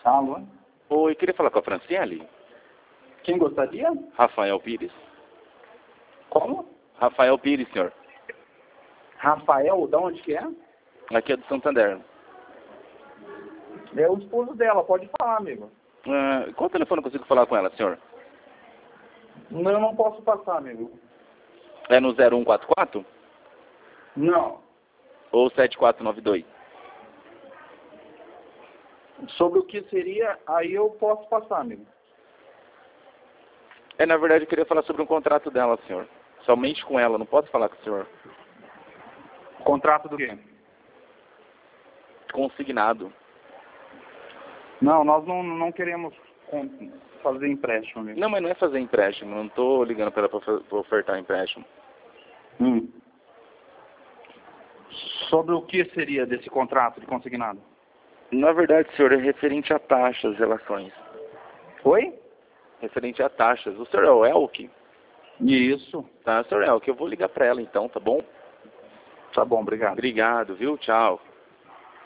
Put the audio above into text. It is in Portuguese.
Alô? Oi, queria falar com a Franciele. Quem gostaria? Rafael Pires. Como? Rafael Pires, senhor. Rafael, da onde que é? Aqui é do Santander. É o esposo dela, pode falar, amigo. Qual telefone eu consigo falar com ela, senhor? Não, eu não posso passar, amigo. É no 0144 Não. ou 7492? Sobre o que seria, aí eu posso passar, amigo. Na verdade, eu queria falar sobre um contrato dela, senhor. Somente com ela, não posso falar com o senhor. Contrato do quê? Consignado. Não, nós não queremos fazer empréstimo, amigo. Não, mas não é fazer empréstimo. Não estou ligando para ela para ofertar empréstimo. Sobre o que seria desse contrato de consignado? Na verdade, senhor, é referente a taxas, relações. Oi? Referente a taxas. O senhor é o Elke? Isso. Tá, senhor Elke, eu vou ligar para ela então, tá bom? Tá bom, obrigado. Obrigado, viu? Tchau.